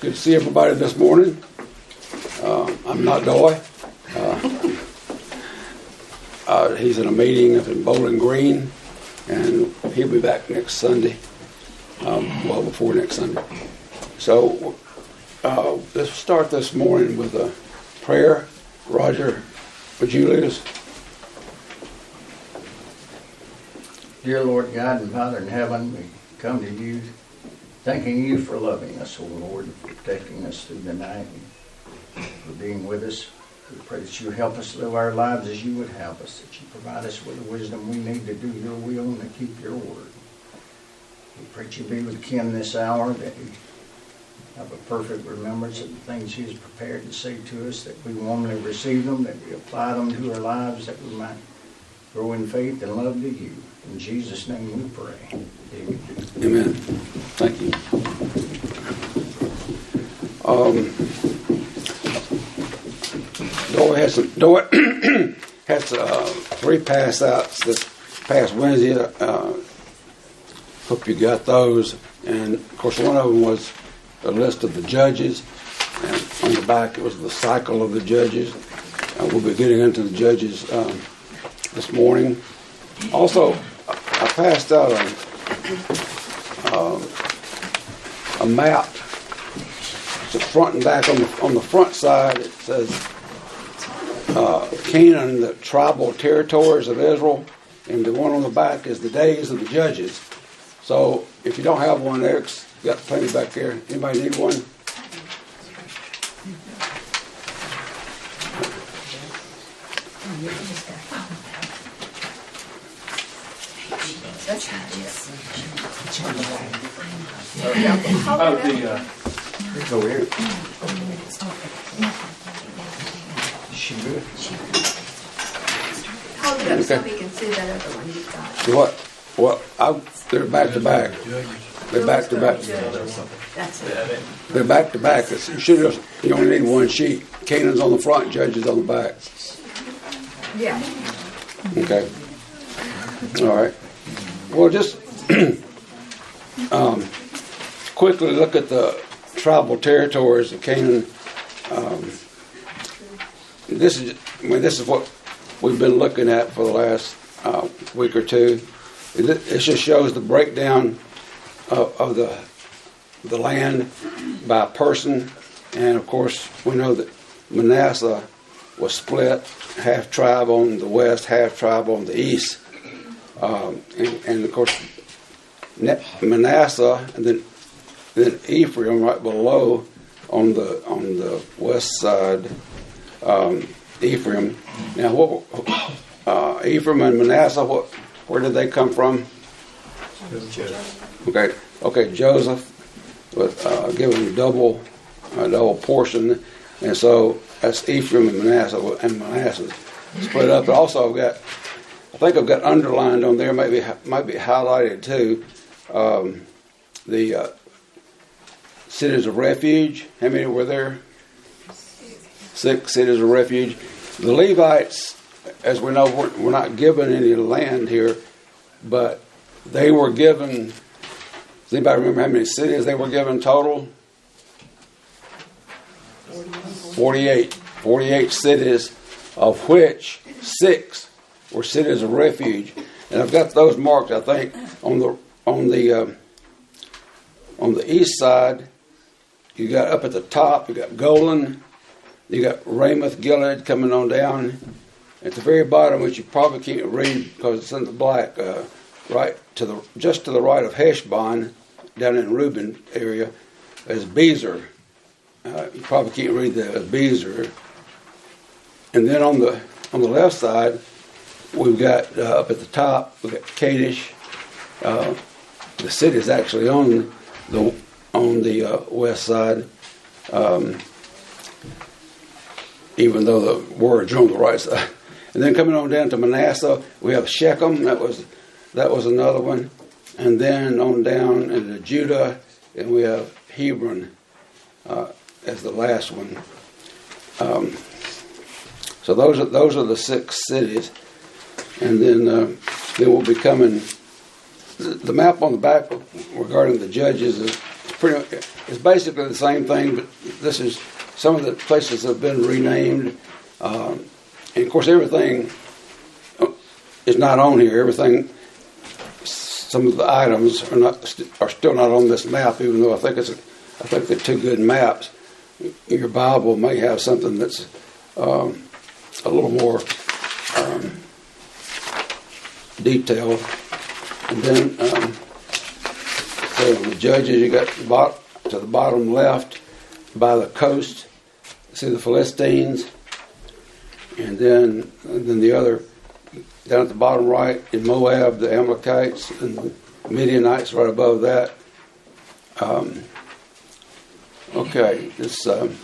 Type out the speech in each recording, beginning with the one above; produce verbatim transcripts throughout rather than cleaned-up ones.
Good to see everybody this morning. Uh, I'm not Doy. Uh, uh, he's in a meeting up in Bowling Green, and he'll be back next Sunday. Um, well, before next Sunday. So uh, let's start this morning with a prayer. Roger, would you lead us? Dear Lord God and Father in heaven, we come to you thanking you for loving us, O Lord, for protecting us through the night, and for being with us. We pray that you help us live our lives as you would have us, that you provide us with the wisdom we need to do your will and to keep your word. We pray that you be with Ken this hour, that we have a perfect remembrance of the things he has prepared to say to us, that we warmly receive them, that we apply them to our lives, that we might grow in faith and love to you. In Jesus' name we pray. Amen. Amen. Thank you. Um, Doy has some, Doy has uh, three pass outs this past Wednesday. Uh, hope you got those. And of course, one of them was a list of the judges, and on the back it was the cycle of the judges. Uh, we'll be getting into the judges um, this morning. Also, I passed out a, uh, a map. It's front and back. On the on the front side, it says uh, Canaan, the tribal territories of Israel, and the one on the back is the days of the judges. So, if you don't have one, Eric's got plenty back there. Anybody need one? Oh, the, uh, Go here. She good? Hold it up so Okay. we can see that other one you've got. What? What? I, they're back to back. They're back to back. That's it. They're back to back. It's, you should just, you only need one sheet. Canaan's on the front, Judges on the back. Yeah. Okay. All right. Well, just um, quickly look at the tribal territories of Canaan. Um, this is, I mean, this is what we've been looking at for the last uh, week or two. It, it just shows the breakdown of, of the the land by person, and of course we know that Manasseh was split, half tribe on the west, half tribe on the east. Um, and, and of course, Manasseh, and then then Ephraim right below on the on the west side. Um, Ephraim. Now, what uh, Ephraim and Manasseh? What? Where did they come from? Okay, okay. Joseph was uh, given double a double portion, and so that's Ephraim and Manasseh, and Manasseh split up. But also, I've got. I think I've got underlined on there, maybe might be highlighted too, um, the uh, cities of refuge. How many were there? Six cities of refuge. The Levites, as we know, we're, we're not given any land here, but they were given. Does anybody remember how many cities they were given total? Forty-eight. Forty-eight cities, of which six were cities of refuge, and I've got those marked. I think on the on the uh, on the east side, you got up at the top. You got Golan, you got Ramoth Gilead coming on down. At the very bottom, which you probably can't read because it's in the black, uh, right to the just to the right of Heshbon, down in Reuben area, is Bezer. Uh, you probably can't read that as Bezer. And then on the on the left side, we've got uh, up at the top, we've got Kadesh. Uh, the city is actually on the on the uh, west side, um, even though the words are on the right side. And then coming on down to Manasseh, we have Shechem. That was that was another one. And then on down into Judah, and we have Hebron uh, as the last one. Um, so those are those are the six cities. And then uh, then we'll be coming. The map on the back regarding the judges is pretty. It's basically the same thing, but this is some of the places have been renamed, um, and of course everything is not on here. Everything, some of the items are not are still not on this map, even though I think it's a, I think they're two good maps. Your Bible may have something that's um, a little more um, detailed, and then. Um, So the Judges, you got the bot, to the bottom left by the coast, see the Philistines, and then and then the other down at the bottom right in Moab, the Amalekites and the Midianites right above that. Um, okay, this um,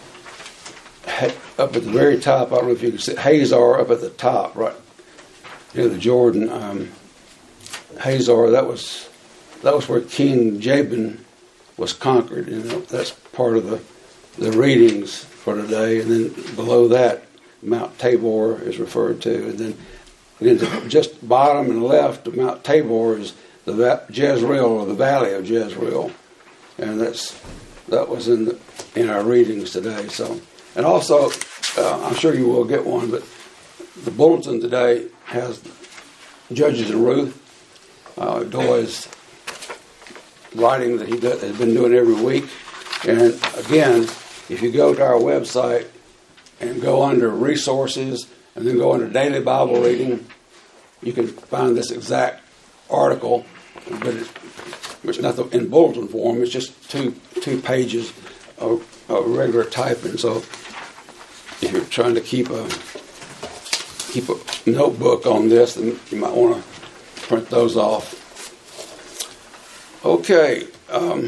up at the very top. I don't know if you can see Hazor up at the top, right near the Jordan. Um, Hazor, that was. That was where King Jabin was conquered. You know, that's part of the the readings for today. And then below that, Mount Tabor is referred to. And then again, just bottom and left of Mount Tabor is the Jezreel, or the Valley of Jezreel, and that's that was in the, in our readings today. So, and also, uh, I'm sure you will get one, but the bulletin today has Judges and Ruth. Uh, Doyle's writing that he does, has been doing every week. And again, if you go to our website and go under resources and then go under daily Bible reading, you can find this exact article, but it, it's not the, in bulletin form. It's just two two pages of, of regular typing. So if you're trying to keep a keep a notebook on this, then you might want to print those off. Okay, um,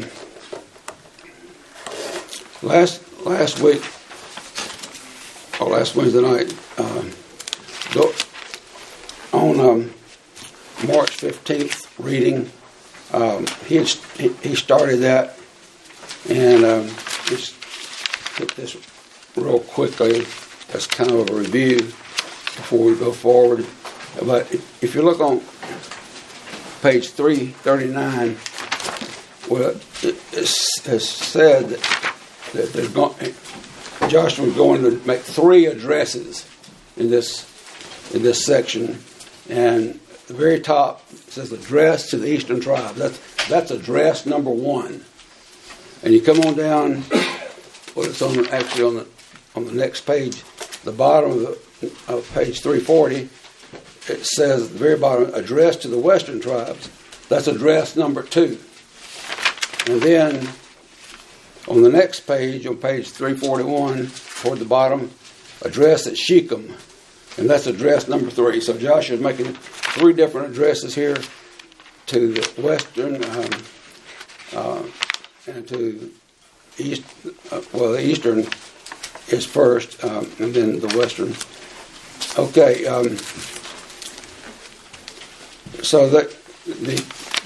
last last week, or last Wednesday night, um, on um, March fifteenth reading, um, he, had, he he started that, and um, just hit this real quickly as kind of a review before we go forward. But if you look on page three thirty-nine, well, it, it has said that, that they're going, Joshua is going to make three addresses in this in this section, and at the very top it says address to the eastern tribes. That's that's address number one, and you come on down. Well, it's on actually on the on the next page, the bottom of, the, of page three forty. It says at the very bottom, address to the western tribes. That's address number two. And then on the next page, on page three forty-one, toward the bottom, address at Shechem. And that's address number three. So Joshua is making three different addresses here to the western um, uh, and to east. Uh, well, the eastern is first, um, and then the western. Okay. Um, so that the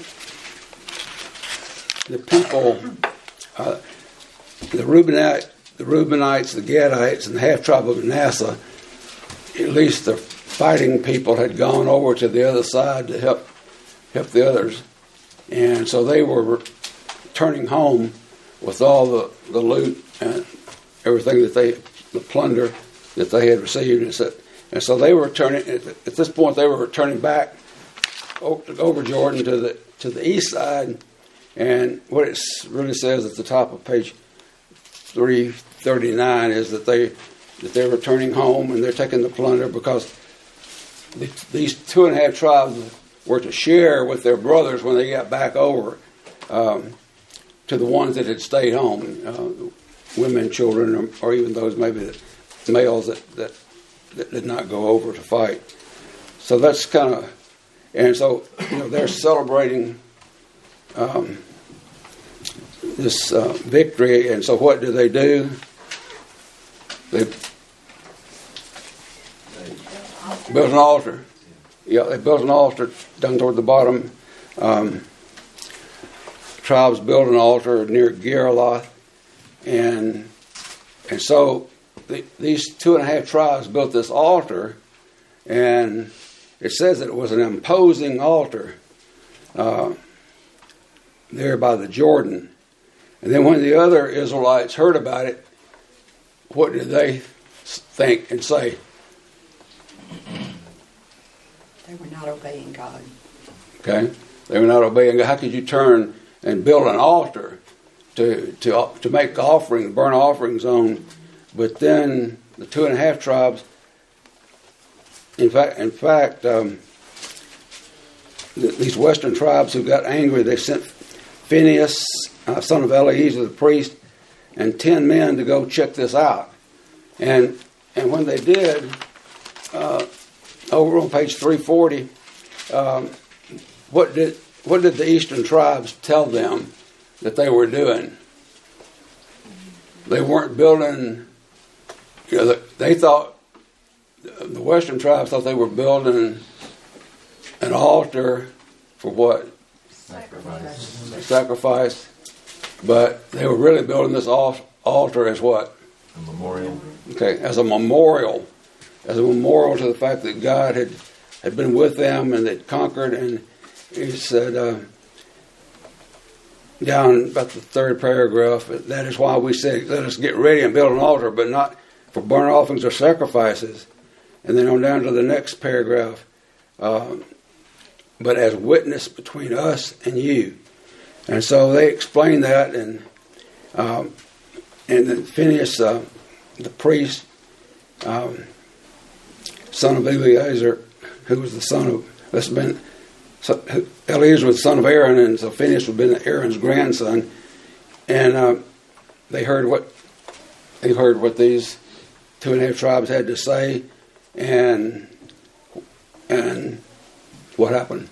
the people, uh, the Reubenite, the Reubenites, the Gadites, and the half tribe of Manasseh, at least the fighting people had gone over to the other side to help help the others, and so they were returning home with all the, the loot and everything that they, the plunder that they had received, and so, and so they were returning. At this point, they were returning back over Jordan to the to the east side. And what it really says at the top of page three thirty-nine is that they that they're returning home and they're taking the plunder because the, these two and a half tribes were to share with their brothers when they got back over um, to the ones that had stayed home, uh, women, children, or, or even those maybe that, males that, that that did not go over to fight. So that's kind of, and so you know they're celebrating Um, this uh, victory, and so what do they do? They built an altar. Yeah, they built an altar down toward the bottom. Um, tribes built an altar near Geriloth, and and so the, these two and a half tribes built this altar, and it says that it was an imposing altar. Uh, there by the Jordan, And then when the other Israelites heard about it, what did they think and say? They were not obeying God. Okay, they were not obeying God. How could you turn and build an altar to to to make offerings, burnt offerings on? But then the two and a half tribes, in fact, in fact, um, th- these western tribes who got angry, they sent Phinehas, uh, son of Eleazar the priest, and ten men to go check this out. And and when they did, uh, over on page three forty, um, what did what did the eastern tribes tell them that they were doing? They weren't building. You know, they thought the western tribes thought they were building an altar for what? Sacrifice. Sacrifice. But they were really building this altar as what? A memorial. Okay, as a memorial, as a memorial to the fact that God had, had been with them and had conquered. And he said, uh, down about the third paragraph, that is why we said, let us get ready and build an altar, but not for burnt offerings or sacrifices. And then on down to the next paragraph, uh, but as witness between us and you. And so they explained that, and um, and then Phinehas, uh, the priest, um, son of Eleazar, who was the son of, this had been, so, Eleazar was the son of Aaron, and so Phinehas would have been Aaron's grandson. And uh, they heard what they heard what these two and a half tribes had to say, and and what happened?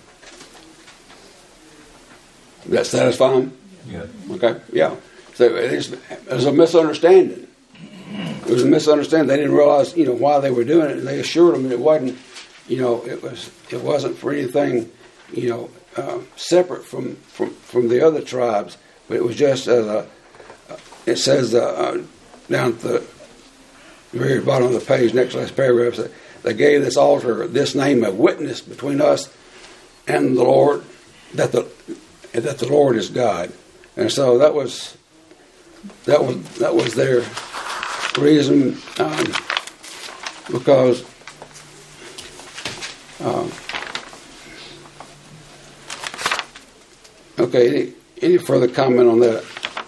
Did that satisfy them? Yeah. Okay, yeah. So it, is, it was a misunderstanding. It was a misunderstanding. They didn't realize, you know, why they were doing it, and they assured them it wasn't, you know, it was it wasn't for anything, you know, uh, separate from, from, from the other tribes, but it was just as a. It says uh, uh, down at the very bottom of the page, next last paragraph, that they gave this altar this name, a witness between us and the Lord, that the that the Lord is God. And so that was that was that was their reason, um, because um, okay. Any, any further comment on that?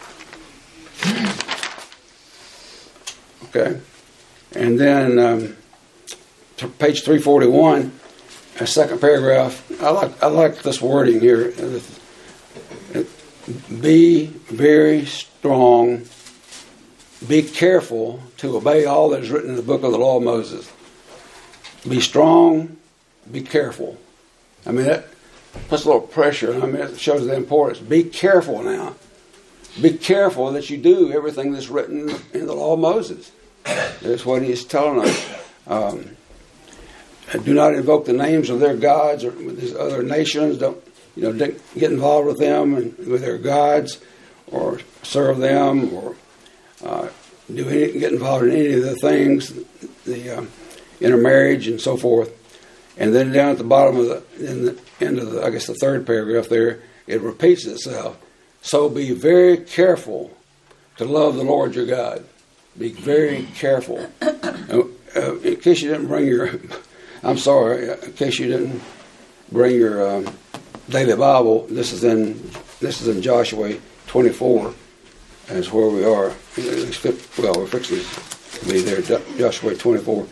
Okay, and then um, to page three forty-one, a second paragraph. I like I like this wording here. Be very strong. Be careful to obey all that is written in the book of the law of Moses. Be strong. Be careful. I mean, that puts a little pressure. I mean, it shows the importance. Be careful now. Be careful that you do everything that's written in the law of Moses. That's what he's telling us. Um, do not invoke the names of their gods or these other nations. Don't, you know, get involved with them and with their gods, or serve them, or uh, do any, get involved in any of the things, the uh, intermarriage and so forth. And then down at the bottom of the, in the end of the, I guess the third paragraph there, it repeats itself. So be very careful to love the Lord your God. Be very careful. Uh, uh, in case you didn't bring your, I'm sorry, in case you didn't bring your um, daily Bible, this is in this is in Joshua twenty-four. That's where we are. Well, we're fixing to be there, Joshua twenty-four.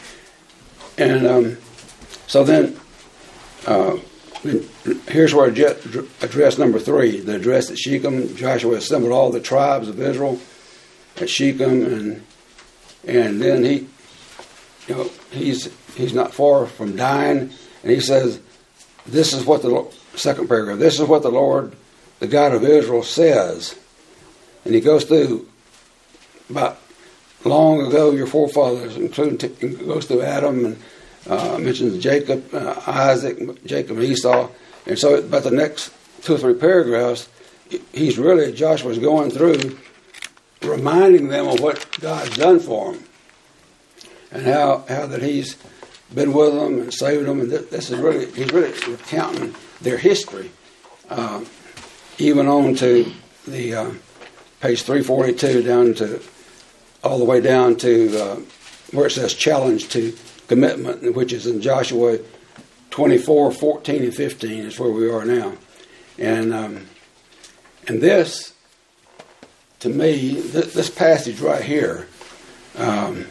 And um, so then, uh, here's where address number three, the address at Shechem. Joshua assembled all the tribes of Israel at Shechem, and and then he, you know, he's he's not far from dying, and he says, "This is what the second paragraph. This is what the Lord, the God of Israel, says." And he goes through about long ago your forefathers, including t- goes through Adam and uh, mentions Jacob, uh, Isaac, Jacob, and Esau, and so about the next two or three paragraphs, he's really Joshua's going through, reminding them of what God's done for them, and how how that He's been with them and saved them, and th- this is really he's really recounting their history, uh, even on to the uh, page three forty-two, down to all the way down to uh, where it says challenge to commitment, which is in Joshua twenty-four, fourteen, and fifteen is where we are now. And um, and this, to me, th- this passage right here um,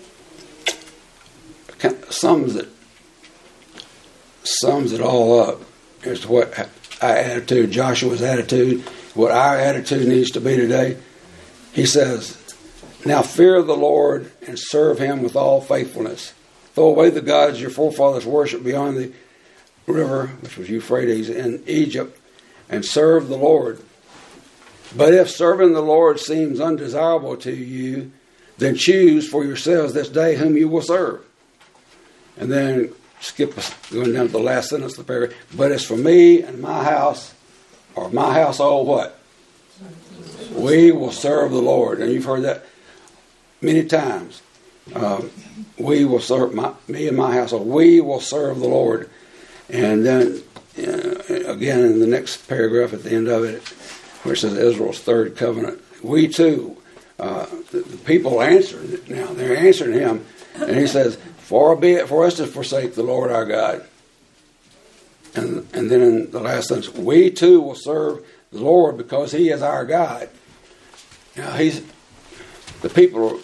kind of sums it sums it all up as to what our attitude, Joshua's attitude, what our attitude needs to be today. He says, "Now fear the Lord and serve him with all faithfulness. Throw away the gods your forefathers worshipped beyond the river," which was Euphrates, in Egypt, "and serve the Lord. But if serving the Lord seems undesirable to you, then choose for yourselves this day whom you will serve." And then skip going down to the last sentence of the paragraph. "But as for me and my house," or my household, what? "We will serve the Lord." And you've heard that many times. Um, we will serve, my, me and my household, we will serve the Lord. And then, uh, again, in the next paragraph at the end of it, where it says Israel's third covenant, we too, uh, the, the people answering it now. They're answering him. And he says, "Far be it for us to forsake the Lord our God." And, and then in the last sentence, "We too will serve the Lord because he is our God." Now, he's, the people,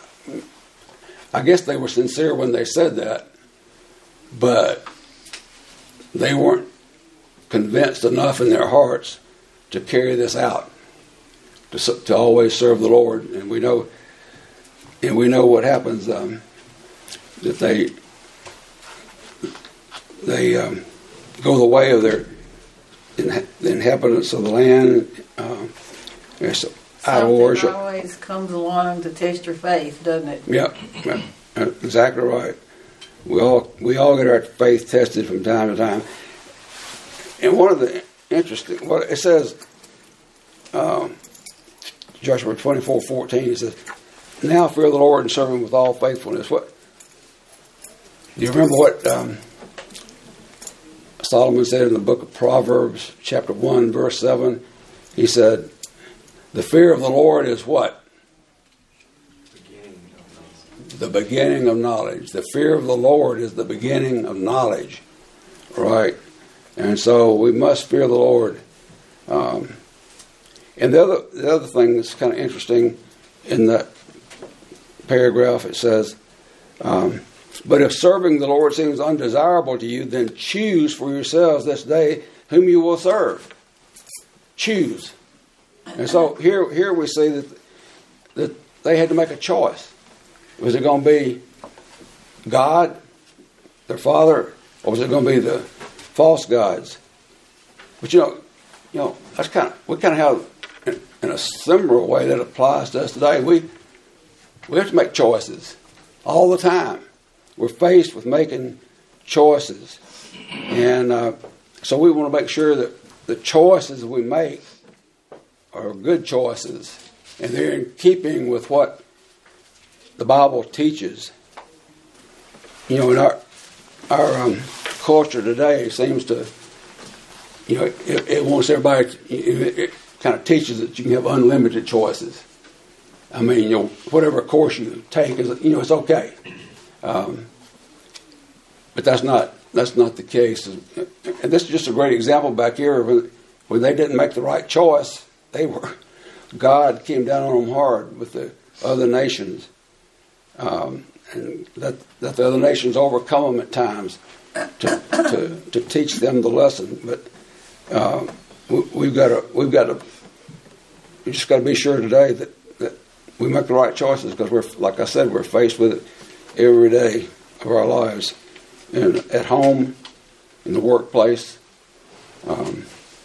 I guess they were sincere when they said that, but they weren't convinced enough in their hearts to carry this out, to, to always serve the Lord. And we know, and we know what happens, um, that they they um, go the way of their the inhabitants of the land. Uh, there's idol Something worship. always comes along to test your faith, doesn't it? Yeah, yeah, exactly right. We all we all get our faith tested from time to time. And one of the interesting, what it says, um, Joshua twenty-four fourteen, it says, "Now fear the Lord and serve him with all faithfulness." What do you remember what um, Solomon said in the book of Proverbs, chapter one, verse seven? He said, "The fear of the Lord is what? The beginning of knowledge." The fear of the Lord is the beginning of knowledge. Right? And so we must fear the Lord. Um, and the other, the other thing that's kind of interesting in that paragraph, it says, um, "But if serving the Lord seems undesirable to you, then choose for yourselves this day whom you will serve." Choose. And so here, here we see that that they had to make a choice. Was it going to be God, their father, or was it going to be the false gods? But you know, you know, that's kind of we kind of have in, in a similar way that applies to us today. We we have to make choices all the time. We're faced with making choices, and uh, so we want to make sure that the choices we make are good choices, and they're in keeping with what the Bible teaches. You know, in our our um, culture today seems to, you know, it, it wants everybody. It, it kind of teaches that you can have unlimited choices. I mean, you know, whatever course you take is, you know, it's okay. Um, but that's not that's not the case. And this is just a great example back here when, when they didn't make the right choice. They were God came down on them hard with the other nations, um, and that that the other nations overcome them at times to to, to teach them the lesson. But uh, we, we've got to we've got to we just got to be sure today that, that we make the right choices, because we're, like I said, we're faced with it every day of our lives, and at home, in the workplace. Um,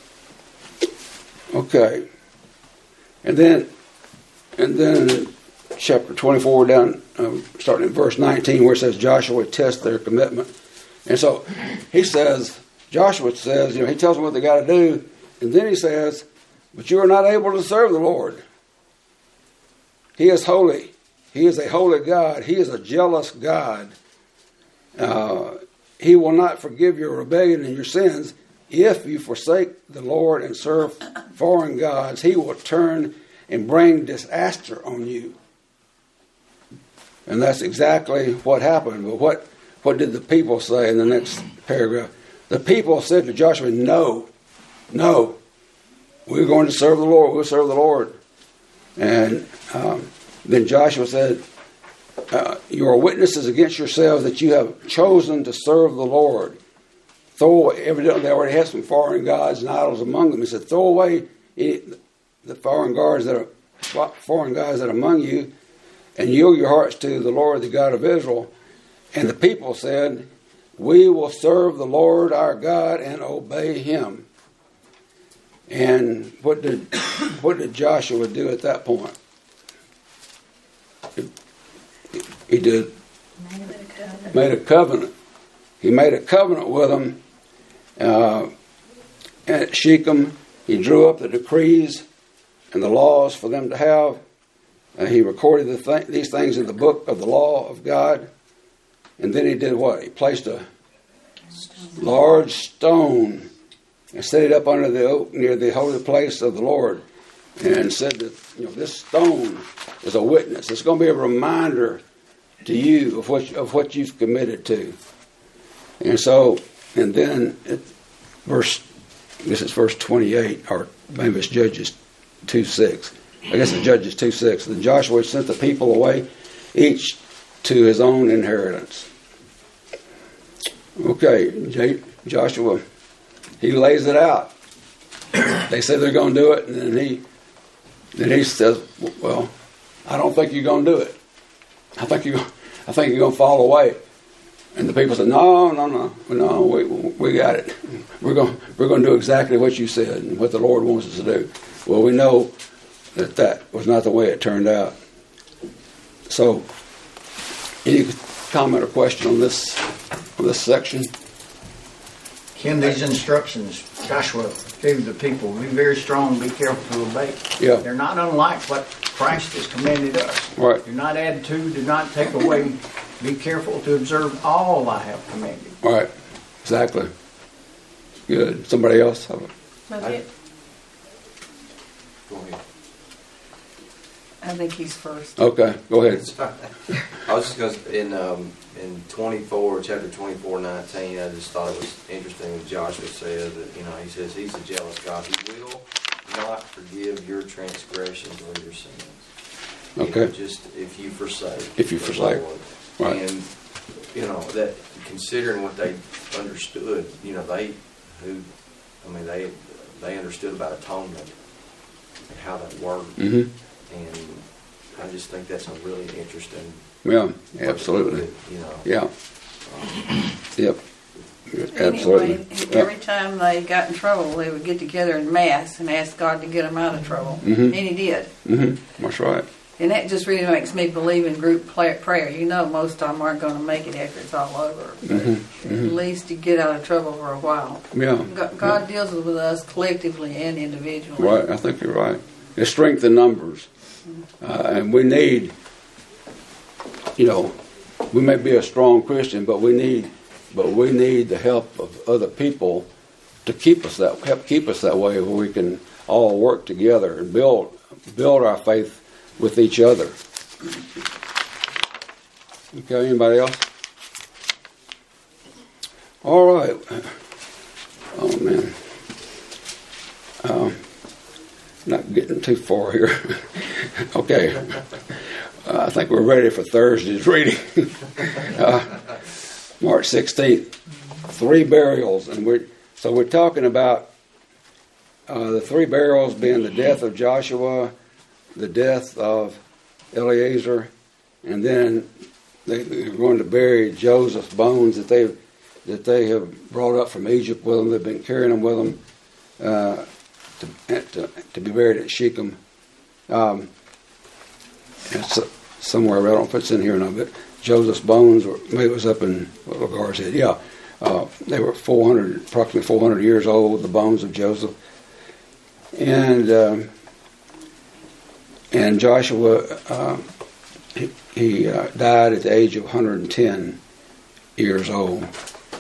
okay, and then and then in chapter twenty-four, down um, starting in verse nineteen, where it says Joshua tests their commitment, and so he says Joshua says, you know, he tells them what they got to do, and then he says, "But you are not able to serve the Lord. He is holy. He is a holy God. He is a jealous God. Uh, he will not forgive your rebellion and your sins. If you forsake the Lord and serve foreign gods, he will turn and bring disaster on you. And that's exactly what happened. But what, what did the people say in the next paragraph? The people said to Joshua, no, no, we're going to serve the Lord. We'll serve the Lord. And um, then Joshua said, uh, you are witnesses against yourselves that you have chosen to serve the Lord. Throw away, evidently they already had some foreign gods and idols among them. He said, throw away any, the foreign gods that are foreign gods that are among you, and yield your hearts to the Lord, the God of Israel. And the people said, we will serve the Lord our God and obey him. And what did what did Joshua do at that point? He, he did made a covenant. He made a covenant with them. Uh, at Shechem, he drew up the decrees and the laws for them to have. Uh, he recorded the th- these things in the book of the law of God. And then he did what? He placed a large stone and set it up under the oak near the holy place of the Lord, and said that, you know, this stone is a witness. It's going to be a reminder to you of what of what you've committed to. And so, and then it, verse, this is verse twenty-eight, or maybe it's Judges two six. I guess it's Judges two six. Then Joshua sent the people away, each to his own inheritance. Okay, J- Joshua, he lays it out. They say they're going to do it, and then he, then he says, "Well, I don't think you're going to do it. I think you, I think you're going to fall away." And the people said, "No, no, no, no. We we got it. We're going we're going to do exactly what you said and what the Lord wants us to do." Well, we know that that was not the way it turned out. So, any comment or question on this on this section? Ken, these instructions Joshua gave the people, be very strong, be careful to obey. Yeah. They're not unlike what Christ has commanded us. Right. Do not add to, do not take away. Be careful to observe all I have commanded. All right. Exactly. Good. Somebody else? That's it. Go ahead. I think he's first. Okay. Go ahead. I was just going to, in um, in twenty-four, chapter twenty-four, nineteen, I just thought it was interesting that Joshua said that, you know, he says he's a jealous God. He will not forgive your transgressions or your sins. You Okay. know, just if you forsake. If you the forsake. Lord. Right. And, you know, that considering what they understood, you know, they, who, I mean, they, they understood about atonement and how that worked. Mm-hmm. And I just think that's a really interesting. Yeah. Absolutely. You know. Yeah. Um, Yep. Absolutely. Anyway, Yep. every time they got in trouble, they would get together in mass and ask God to get them out of trouble. Mhm. And he did. Mm-hmm. That's right. And that just really makes me believe in group pla- prayer. You know, most of them aren't going to make it after it's all over. But Mm-hmm. at least you get out of trouble for a while. Yeah. God, God deals with us collectively and individually. Right. I think you're right. There's strength in numbers. Uh, and we need, you know, we may be a strong Christian, but we need, but we need the help of other people to keep us that help keep us that way, where we can all work together and build build our faith with each other. Okay, anybody else? All right. Oh man. Um, not getting too far here. Okay. Uh, I think we're ready for Thursday's reading. uh, March sixteenth. Three burials. And we're, so we're talking about uh, the three burials being the death of Joshua, the death of Eleazar, and then they, they're going to bury Joseph's bones that they that they have brought up from Egypt with them. They've been carrying them with them uh, to, to to be buried at Shechem. Um, it's somewhere, I don't know if it's in here or not, but Joseph's bones, were, maybe it was up in what Lagar said, yeah. Uh, they were four hundred, approximately four hundred years old, the bones of Joseph. And um, and Joshua, uh, he, he uh, died at the age of one hundred ten years old.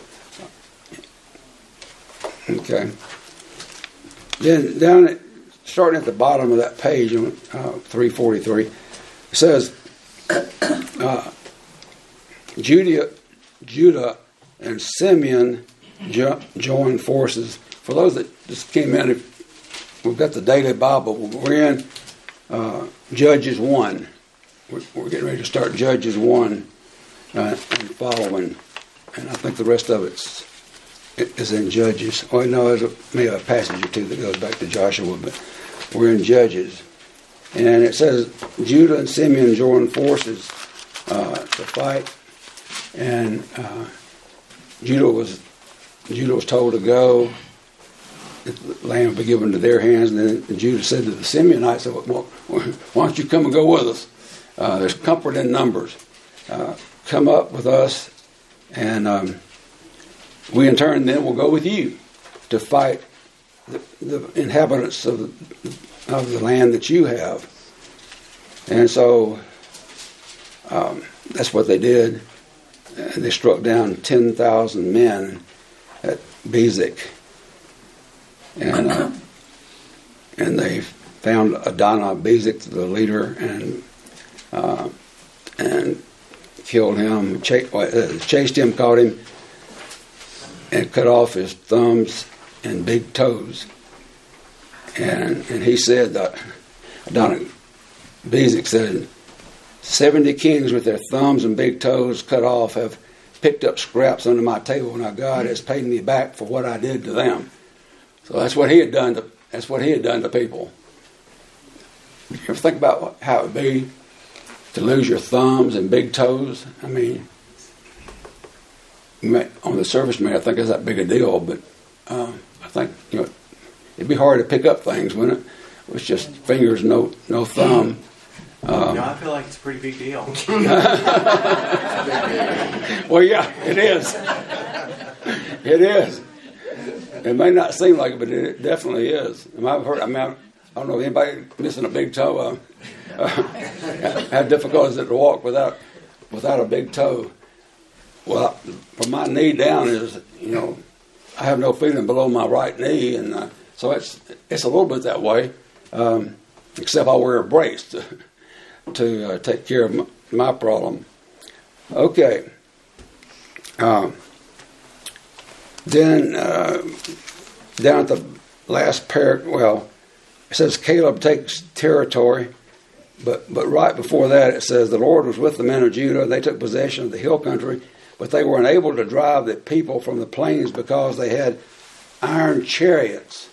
Okay. Then down at starting at the bottom of that page on uh, three forty-three, it says, uh, Judah, Judah and Simeon jo- joined forces. For those that just came in, if we've got the Daily Bible. We're in uh, Judges one. We're, we're getting ready to start Judges one uh, and following. And I think the rest of it's it is in Judges. Oh, no, there's a, maybe a passage or two that goes back to Joshua, but we're in Judges. And it says, Judah and Simeon joined forces uh, to fight. And uh, Judah was Judah was told to go. The land would be given to their hands. And then Judah said to the Simeonites, well, why don't you come and go with us? Uh, there's comfort in numbers. Uh, come up with us, and um, we in turn then will go with you to fight the, the inhabitants of the, of the land that you have. And so um, that's what they did. And they struck down ten thousand men at Bezek. And uh, and they found Adonai Bezek, the leader, and uh, and killed him, chased, uh, chased him, caught him, and cut off his thumbs and big toes. And and he said that Adonai Bezek said, seventy kings with their thumbs and big toes cut off have picked up scraps under my table. Now God has paid me back for what I did to them. So that's what he had done to that's what he had done to people. You ever think about how it would be to lose your thumbs and big toes? I mean, on the surface, man, I think it's that big a deal, but uh, I think you know it'd be hard to pick up things, wouldn't it? With just fingers, no no thumb. Um, no, I feel like it's a pretty big deal. Well, yeah, it is. It is. It may not seem like it, but it definitely is. I've heard, I mean, I don't know if anybody missing a big toe. Uh, uh, how difficult is it to walk without without a big toe? Well, from my knee down is, you know, I have no feeling below my right knee, and uh, so it's it's a little bit that way. Um, except I wear a brace to, to uh, take care of my, my problem. Okay. Um, then uh, down at the last paragraph, well, it says Caleb takes territory, but but right before that it says the Lord was with the men of Judah. They took possession of the hill country, but they were unable to drive the people from the plains because they had iron chariots.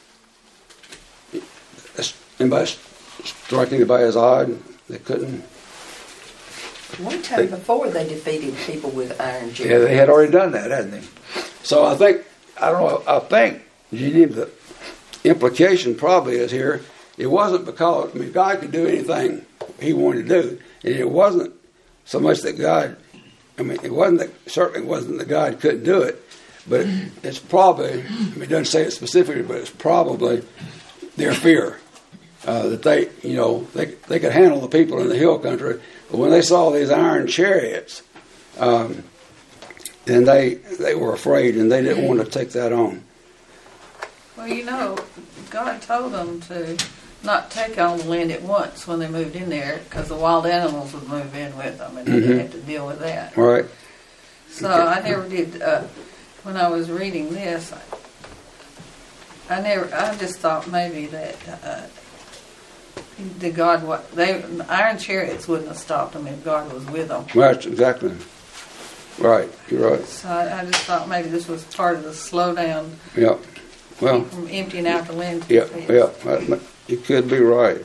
Anybody strike anybody's odd? They couldn't. One time they, before they defeated people with iron chariots. Yeah, they had already done that, hadn't they? So I think, I don't know, I think, the implication probably is here, it wasn't because, I mean, God could do anything he wanted to do. And it wasn't so much that God, I mean, it wasn't that, certainly wasn't that God couldn't do it, but it, it's probably, I mean, it doesn't say it specifically, but it's probably their fear. Uh, that they, you know, they they could handle the people in the hill country, but when they saw these iron chariots, um, then they they were afraid and they didn't want to take that on. Well, you know, God told them to not take on the land at once when they moved in there, because the wild animals would move in with them, and mm-hmm. they had to deal with that. Right. So I never did. Uh, when I was reading this, I, I never. I just thought maybe that. Uh, The God, what they iron chariots wouldn't have stopped them if God was with them. Right, exactly. Right, you're right. So I, I just thought maybe this was part of the slowdown. Yeah, well, from emptying out the land. Yeah, yeah, you could be right.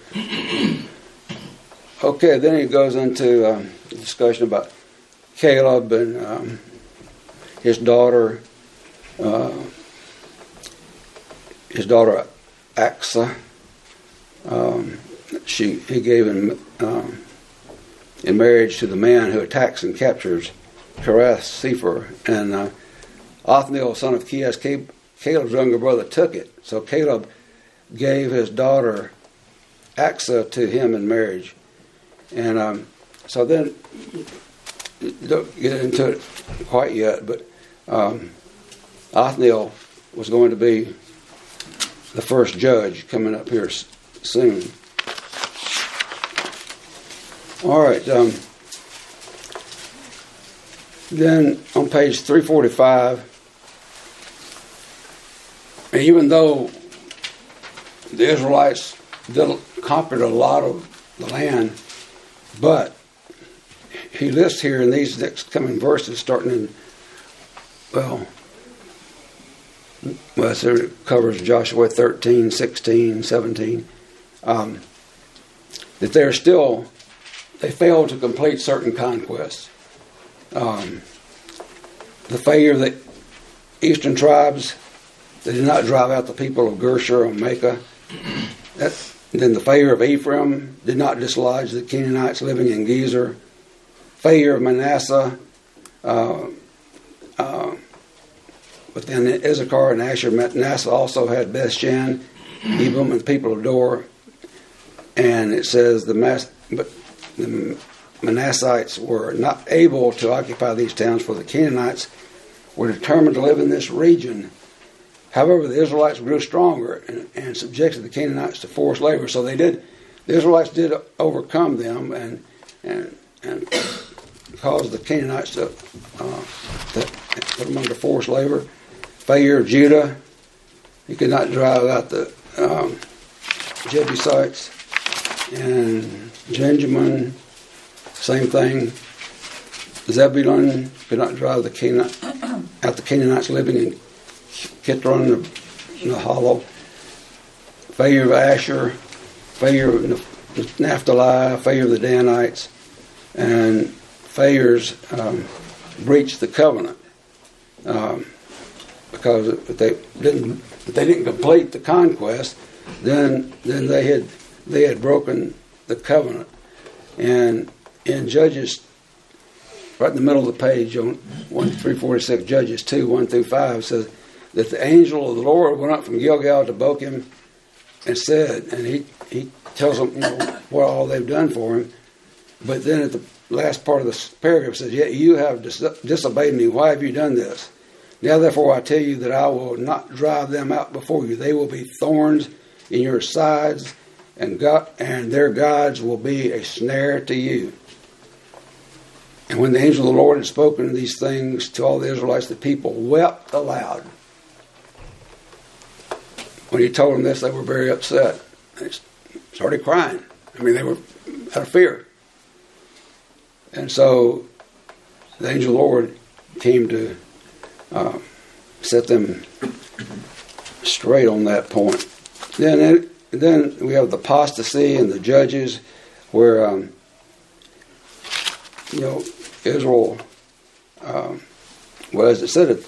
Okay, then he goes into um, a discussion about Caleb and um, his daughter, uh, his daughter Aksa. Um, She he gave him um, in marriage to the man who attacks and captures Kirath Sepher, and uh, Othniel, son of Chias, Caleb's younger brother, took it. So Caleb gave his daughter Aksa to him in marriage, and um, so then don't get into it quite yet, but um, Othniel was going to be the first judge coming up here soon. All right. Um, then on page three forty-five, even though the Israelites did, conquered a lot of the land, but he lists here in these next coming verses, starting in, well, well, so it covers Joshua thirteen, sixteen, seventeen, um, that they're still, they failed to complete certain conquests. Um, the failure of the eastern tribes, they did not drive out the people of Gershur and Mecca. That, then the failure of Ephraim did not dislodge the Canaanites living in Gezer. Failure of Manasseh, uh, uh, but then Issachar and Asher. Manasseh also had Bethshan, Ebam, and the people of Dor. And it says the, Mas- but the Manassites were not able to occupy these towns, for the Canaanites were determined to live in this region. However, the Israelites grew stronger and, and subjected the Canaanites to forced labor. So they did. The Israelites did overcome them and and and caused the Canaanites to, uh, to put them under forced labor. Failure of Judah. He could not drive out the um, Jebusites. And Benjamin, same thing. Zebulun could not drive the Cana- out the Canaanites living in Kitron in the hollow. Failure of Asher, failure of Naphtali, failure of the Danites, and failures um, breached the covenant um, because if they didn't, if they didn't complete the conquest, then then they had they had broken the covenant. And in Judges, right in the middle of the page on one three forty six, Judges two one through five says that the angel of the Lord went up from Gilgal to Bochim and said, and he, he tells them, you know, what all they've done for him. But then at the last part of the paragraph says, yet you have dis- disobeyed me. Why have you done this? Now therefore I tell you that I will not drive them out before you. They will be thorns in your sides, and God, and their gods will be a snare to you. And when the angel of the Lord had spoken these things to all the Israelites, the people wept aloud. When he told them this, they were very upset. They started crying. I mean, they were out of fear. And so the angel of the Lord came to uh, set them straight on that point. Then, it, then we have the apostasy and the judges, where um, you know Israel. Um, well, as it said, it,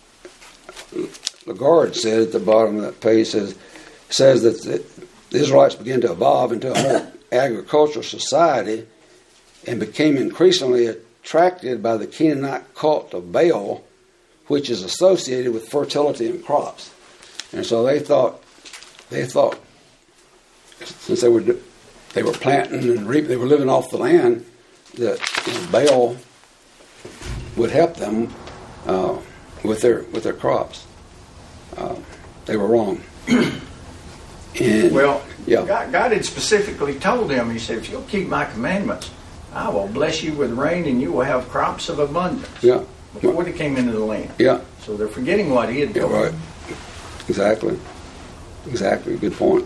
Lagarde said at the bottom of that page says says that the, the Israelites began to evolve into a more agricultural society and became increasingly attracted by the Canaanite cult of Baal, which is associated with fertility in crops. And so they thought, they thought, since they were they were planting and reaping, they were living off the land, that you know, Baal would help them uh, with their with their crops. Uh, they were wrong. And, well, yeah. God, God had specifically told them, he said, if you'll keep my commandments, I will bless you with rain and you will have crops of abundance. Yeah. Before they came into the land. Yeah. So they're forgetting what he had Yeah, told right. them. Exactly. Exactly. Good point.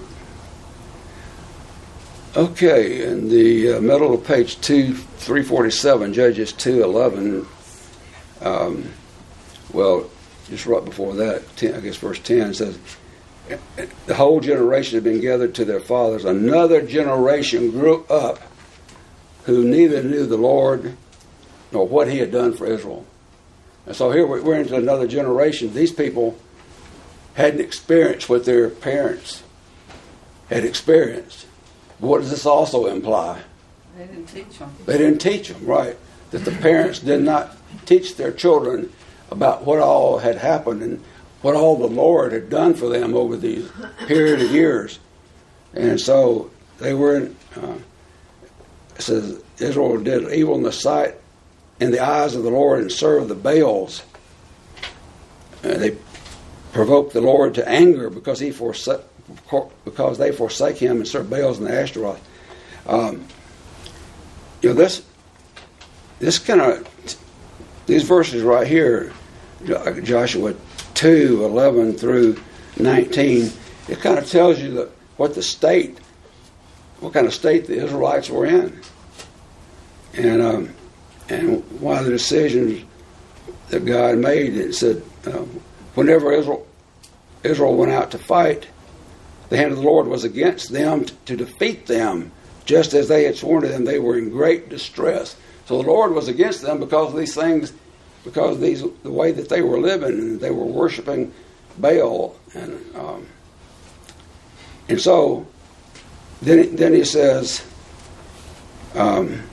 Okay, in the uh, middle of page two, three forty-seven, Judges two eleven. Um, well, just right before that, ten, I guess verse ten says, the whole generation had been gathered to their fathers. Another generation grew up who neither knew the Lord nor what he had done for Israel. And so here we're into another generation. These people hadn't experienced what their parents had experienced. What does this also imply? They didn't teach them. They didn't teach them, right. That the parents did not teach their children about what all had happened and what all the Lord had done for them over these period of years. And so they were in, uh, it says, Israel did evil in the sight, in the eyes of the Lord, and served the Baals. Uh, they provoked the Lord to anger because he forsook, because they forsake him and serve Baals and the Ashtaroth. Um, you know, this this kind of these verses right here, Joshua two eleven through nineteen, it kind of tells you that what the state, what kind of state the Israelites were in, and um, and one of the decisions that God made. It said, uh, whenever Israel Israel went out to fight, the hand of the Lord was against them to, to defeat them, just as they had sworn to them. They were in great distress. So the Lord was against them because of these things, because of these the way that they were living, and they were worshiping Baal, and um, and so then then he says, um,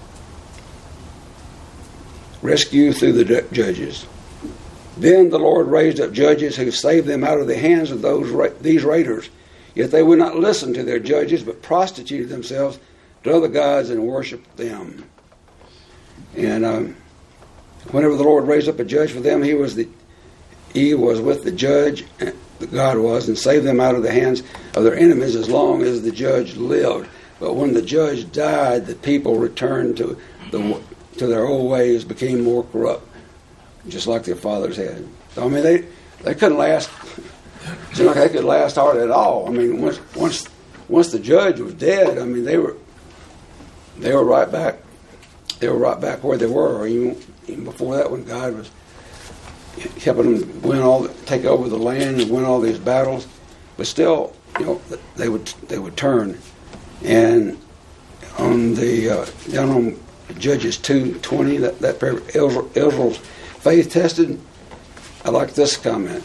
rescue through the judges. Then the Lord raised up judges who saved them out of the hands of those ra- these raiders. Yet they would not listen to their judges, but prostituted themselves to other gods and worshipped them. And um, whenever the Lord raised up a judge for them, he was the he was with the judge, that God was, and saved them out of the hands of their enemies as long as the judge lived. But when the judge died, the people returned to the to their old ways, became more corrupt, just like their fathers had. So, I mean, they they couldn't last. It seemed like they could last hardly at all. I mean, once once once the judge was dead, I mean, they were they were right back. They were right back where they were, or even, even before that, when God was helping them win all, take over the land and win all these battles. But still, you know, they would they would turn. And on the uh, down on Judges two twenty, that that Israel, Israel's faith tested. I like this comment.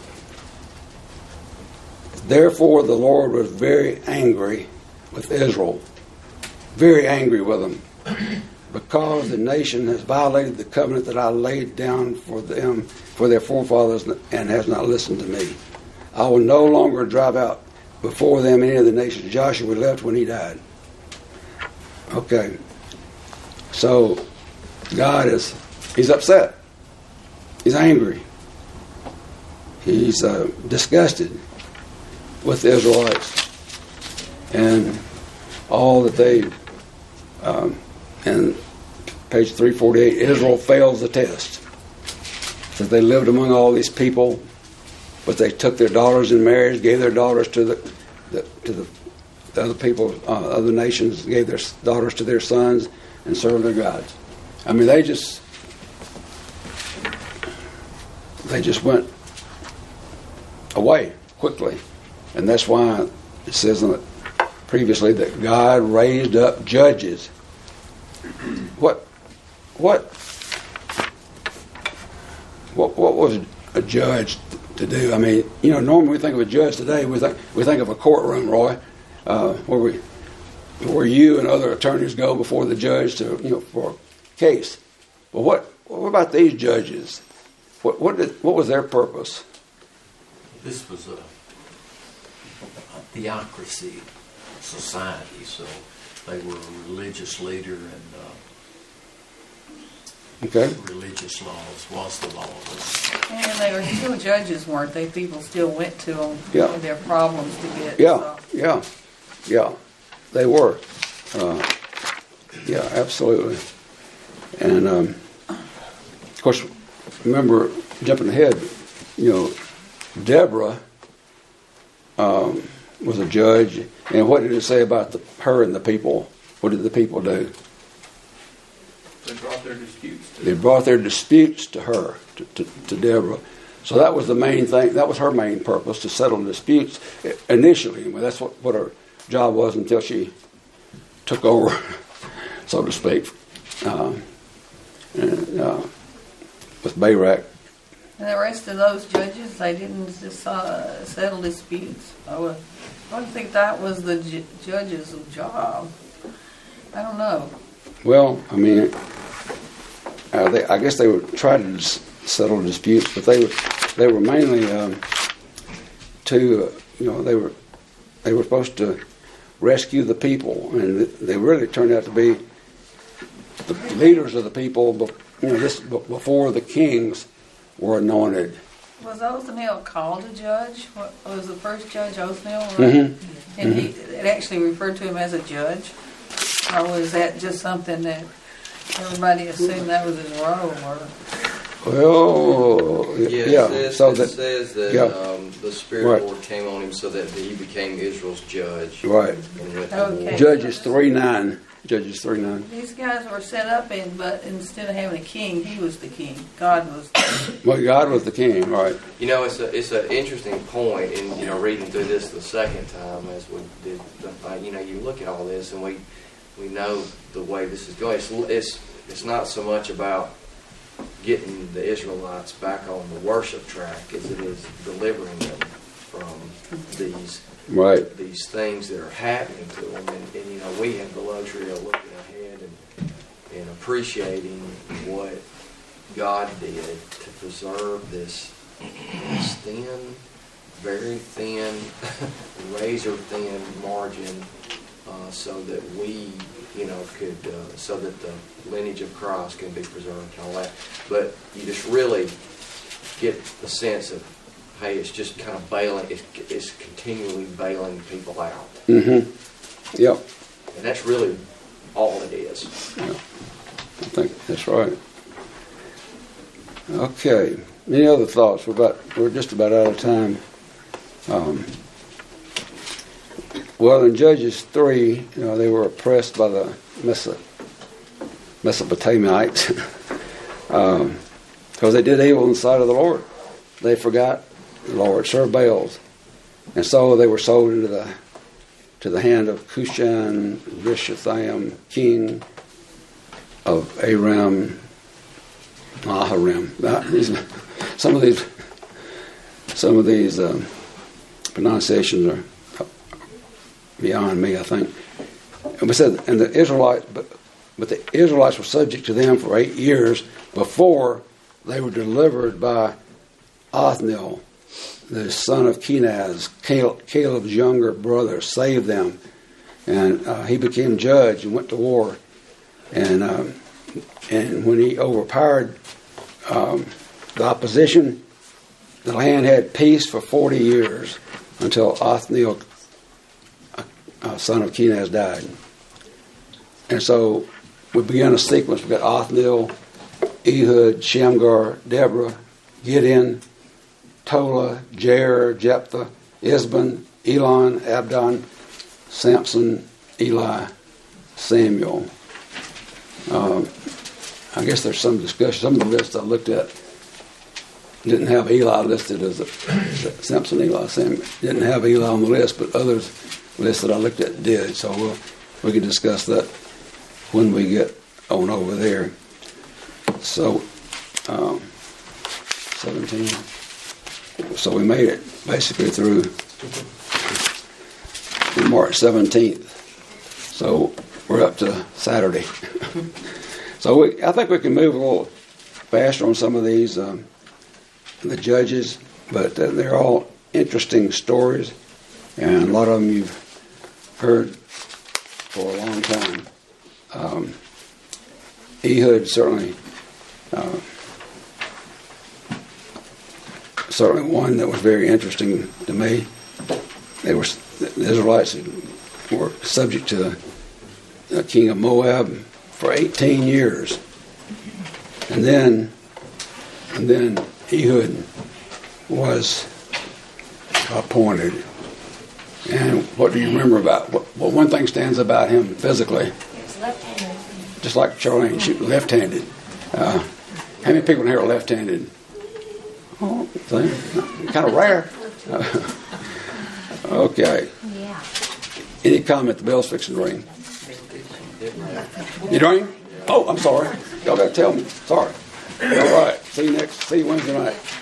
Therefore, the Lord was very angry with Israel, very angry with them, because the nation has violated the covenant that I laid down for them, for their forefathers, and has not listened to me. I will no longer drive out before them any of the nations Joshua left when he died. Okay. So, God is, he's upset. He's angry. He's uh, disgusted with the Israelites and all that they, um, and page three forty-eight, Israel fails the test. That they lived among all these people, but they took their daughters in marriage, gave their daughters to the, the to the, the other people, uh, other nations, gave their daughters to their sons, and served their gods. I mean, they just they just went away quickly, and that's why it says in the, previously that God raised up judges. What what what what was a judge to do? I mean, you know, normally we think of a judge today, we think we think of a courtroom, Roy, uh, where we where you and other attorneys go before the judge to, you know, for a case. But what what about these judges? What what did, what was their purpose? This was a, a theocracy society, so they were a religious leader, and uh, Okay. religious laws was the law. And they were still judges, weren't they? People still went to them Yeah. with their problems to get. Yeah, So. yeah, yeah. They were. Uh, yeah, absolutely. And um, of course, remember, jumping ahead, you know, Deborah um, was a judge, and what did it say about the, her and the people? What did the people do? They brought their disputes to They brought their disputes to her, to, to, to Deborah. So that was the main thing. That was her main purpose, to settle disputes initially. Well, that's what, what her job was until she took over, so to speak, uh, and, uh, with Barak. And the rest of those judges, they didn't just uh, settle disputes. I would, I would think that was the ju- judge's job. I don't know. Well, I mean, uh, they, I guess they would try to dis- settle disputes, but they were they were mainly um, to, uh, you know, they were they were supposed to rescue the people, and they really turned out to be the leaders of the people. But you know, this before the kings were anointed was Othniel called a judge? What was the first judge Othniel? Right? Mm-hmm. And he, it actually referred to him as a judge? Or was that just something that everybody assumed that was his role? Or? Well, Yeah, yeah. it says, so it that, says that yeah. um, the Spirit Right. of the Lord came on him so that he became Israel's judge. right. And went to Okay. war. Judges three nine. Judges three nine. These guys were set up in, but instead of having a king, he was the king. God was the Well, God was the king, right? You know, it's a it's an interesting point, and you know, reading through this the second time as we did, the, uh, you know, you look at all this, and we we know the way this is going. It's it's it's not so much about getting the Israelites back on the worship track as it is delivering them from these Right. these things that are happening to them, and, and you know, we have the luxury of looking ahead and and appreciating what God did to preserve this, this thin, very thin, razor thin margin, uh, so that we, you know, could, uh, so that the lineage of Christ can be preserved and all that. But you just really get the sense of, hey, it's just kind of bailing, it's, it's continually bailing people out. Mm-hmm. Yep. And that's really all it is. Yeah. I think that's right. Okay. Any other thoughts? We're about we're just about out of time. Um, well, in Judges three, you know, they were oppressed by the Meso- Mesopotamites um, because they did evil in the sight of the Lord. They forgot the Lord, served Baals, and so they were sold into the to the hand of Cushan Rishathaim, king of Aram Naharim. Now, these, some of these, some of these um, pronunciations are beyond me, I think. And we said, and the Israelites, but, but the Israelites were subject to them for eight years before they were delivered by Othniel, the son of Kenaz, Caleb's younger brother, saved them, and uh, he became judge and went to war. And um, and when he overpowered um, the opposition, the land had peace for forty years until Othniel, uh, son of Kenaz, died. And so we began a sequence. We got Othniel, Ehud, Shamgar, Deborah, Gideon, Tola, Jair, Jephthah, Isban, Elon, Abdon, Samson, Eli, Samuel. Um, I guess there's some discussion. Some of the lists I looked at didn't have Eli listed as a Samson, Eli, Samuel. Didn't have Eli on the list, but others lists that I looked at did. So we'll, we can discuss that when we get on over there. So, um, seventeen. So we made it basically through March seventeenth. So we're up to Saturday. So we, I think we can move a little faster on some of these, um, the judges, but uh, they're all interesting stories, and a lot of them you've heard for a long time. Um, Ehud certainly, uh, certainly one that was very interesting to me. They were the Israelites were subject to the king of Moab for eighteen years, and then and then Ehud was appointed. And what do you remember about? What, well, one thing stands about him physically. He's left-handed. Just like Charlene, she was left-handed. Uh, how many people in here are left-handed? Oh, kind of rare. Okay. Yeah. Any comment? The bell's fixing to ring. You ring? Oh, I'm sorry. Y'all got to tell me. Sorry. All right. See you next. See you Wednesday night.